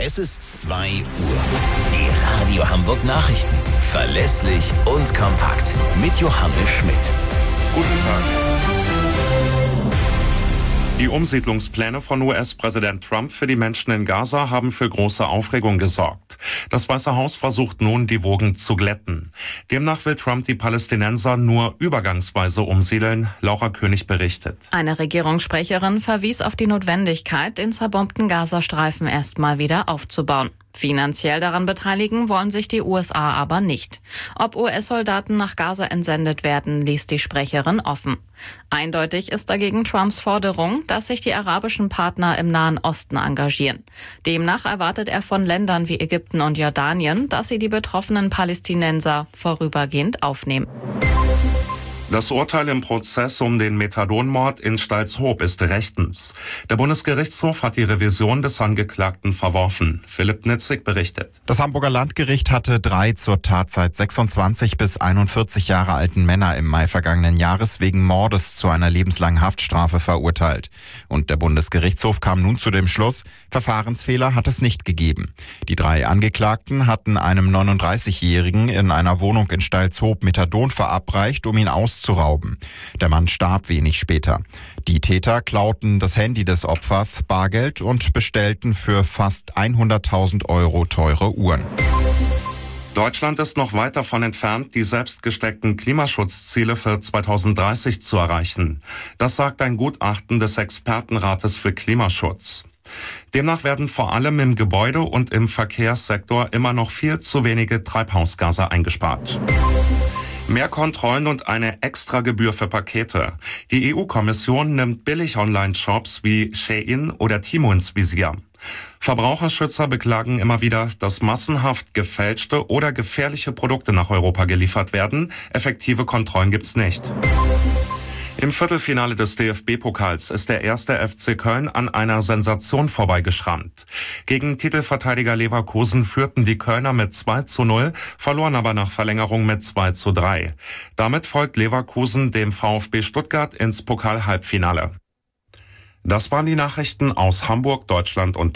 Es ist 2 Uhr. Die Radio Hamburg Nachrichten. Verlässlich und kompakt. Mit Johannes Schmidt. Guten Tag. Die Umsiedlungspläne von US-Präsident Trump für die Menschen in Gaza haben für große Aufregung gesorgt. Das Weiße Haus versucht nun, die Wogen zu glätten. Demnach will Trump die Palästinenser nur übergangsweise umsiedeln. Laura König berichtet. Eine Regierungssprecherin verwies auf die Notwendigkeit, den zerbombten Gazastreifen erstmal wieder aufzubauen. Finanziell daran beteiligen wollen sich die USA aber nicht. Ob US-Soldaten nach Gaza entsendet werden, ließ die Sprecherin offen. Eindeutig ist dagegen Trumps Forderung, dass sich die arabischen Partner im Nahen Osten engagieren. Demnach erwartet er von Ländern wie Ägypten und Jordanien, dass sie die betroffenen Palästinenser vorübergehend aufnehmen. Das Urteil im Prozess um den Methadonmord in Stalzhoop ist rechtens. Der Bundesgerichtshof hat die Revision des Angeklagten verworfen. Philipp Nitzig berichtet. Das Hamburger Landgericht hatte 3 zur Tatzeit 26 bis 41 Jahre alten Männer im Mai vergangenen Jahres wegen Mordes zu einer lebenslangen Haftstrafe verurteilt. Und der Bundesgerichtshof kam nun zu dem Schluss, Verfahrensfehler hat es nicht gegeben. Die 3 Angeklagten hatten einem 39-Jährigen in einer Wohnung in Stalzhoop Methadon verabreicht, um ihn auszurauben. Der Mann starb wenig später. Die Täter klauten das Handy des Opfers, Bargeld und bestellten für fast 100.000 € teure Uhren. Deutschland ist noch weit davon entfernt, die selbst gesteckten Klimaschutzziele für 2030 zu erreichen. Das sagt ein Gutachten des Expertenrates für Klimaschutz. Demnach werden vor allem im Gebäude- und im Verkehrssektor immer noch viel zu wenige Treibhausgase eingespart. Mehr Kontrollen und eine Extragebühr für Pakete. Die EU-Kommission nimmt Billig-Online-Shops wie Shein oder Temu ins Visier. Verbraucherschützer beklagen immer wieder, dass massenhaft gefälschte oder gefährliche Produkte nach Europa geliefert werden. Effektive Kontrollen gibt's nicht. Im Viertelfinale des DFB-Pokals ist der 1. FC Köln an einer Sensation vorbeigeschrammt. Gegen Titelverteidiger Leverkusen führten die Kölner mit 2:0, verloren aber nach Verlängerung mit 2:3. Damit folgt Leverkusen dem VfB Stuttgart ins Pokal-Halbfinale. Das waren die Nachrichten aus Hamburg, Deutschland und